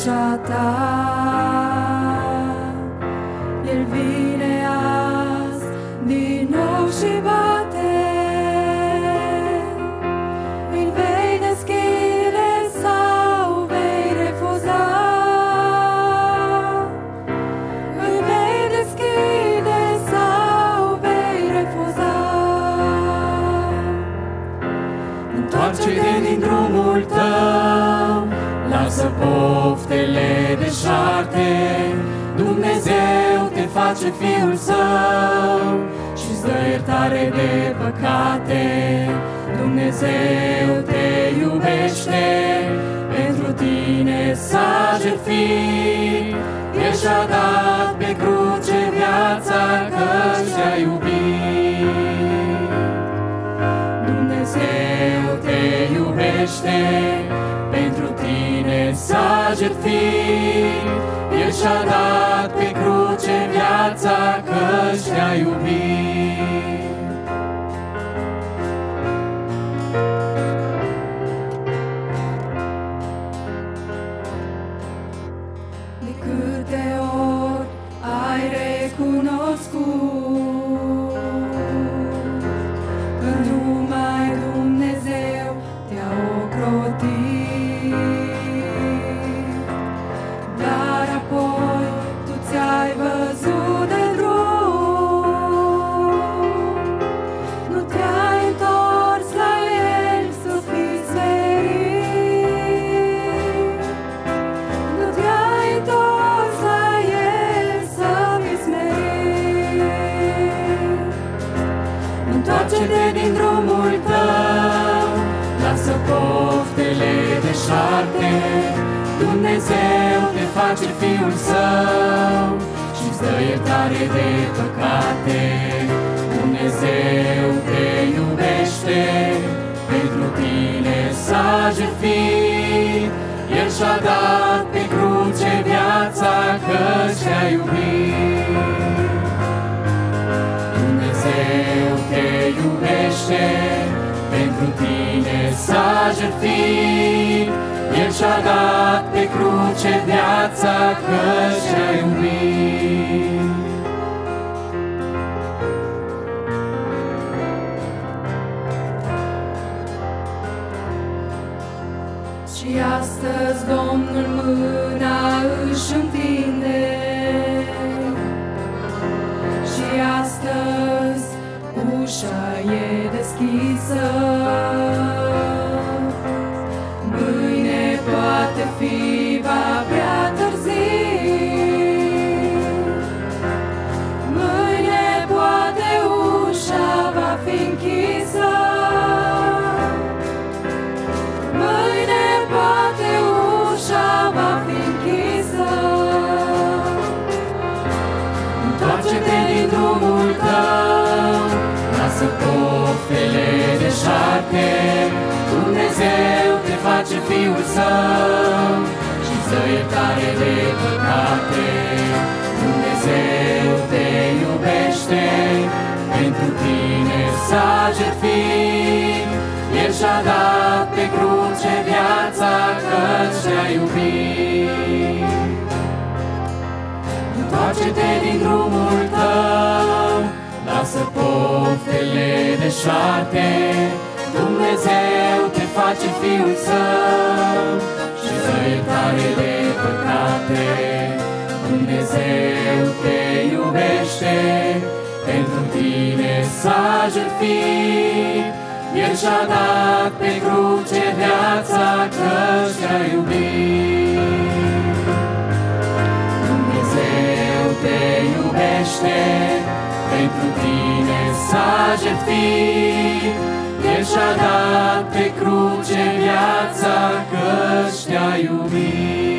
ușa ta. El vine azi din nou și bate. Îl vei deschide sau vei refuza? Îl vei deschide sau vei refuza? Întoarce-te din drumul tău, lasă poftele deșarte. Dumnezeu te face Fiul Său și-ți dă iertare de păcate. Dumnezeu te iubește, pentru tine s-a jertfit. El și-a dat pe cruce viața, căci te-a iubit. Dumnezeu te iubește, pentru tine s-a jertfit. El și-a dat pe cruce viața, căci te-a iubit. De câte ori ai recunoscut că numai Dumnezeu te-a ocrotit, dar apoi tu ți-ai văzut de drum, nu te-ai întors la El să fii smerit, nu te-ai întors la El să fii smerit. Întoarce-te din drumul tău, lasă poftele deșarte. Dumnezeu te face Fiul Său și-ți dă iertare de păcate. Dumnezeu te iubește, pentru tine s-a jertfit. El și-a dat pe cruce viața, căci te-a iubit. Dumnezeu te iubește, pentru tine s-a jertfit. El și-a dat pe cruce viața, căci te-a iubit. Și astăzi Domnul mâna își întinde, și astăzi ușa e deschisă. Mâine poate fi va prea târziu, mâine poate ușa va fi închisă, mâine poate ușa va fi închisă. Întoarce-te din drumul tău, lasă poftele deșarte. Dumnezeu te face Fiul Său și-ți dă iertare de păcate. Dumnezeu te iubește, pentru tine s-a jertfit. El și-a dat pe cruce viața, căci te-a iubit. Întoarce-te din drumul tău, lasă poftele deșarte. Dumnezeu te face Fiul Său și-ți dă iertare de păcate. Dumnezeu te iubește, pentru tine s-a jertfit. El și-a dat pe cruce viața, căci te-a iubit. Dumnezeu te iubește, pentru tine s-a jertfit. El și-a dat pe cruce viața, căci te-a iubit.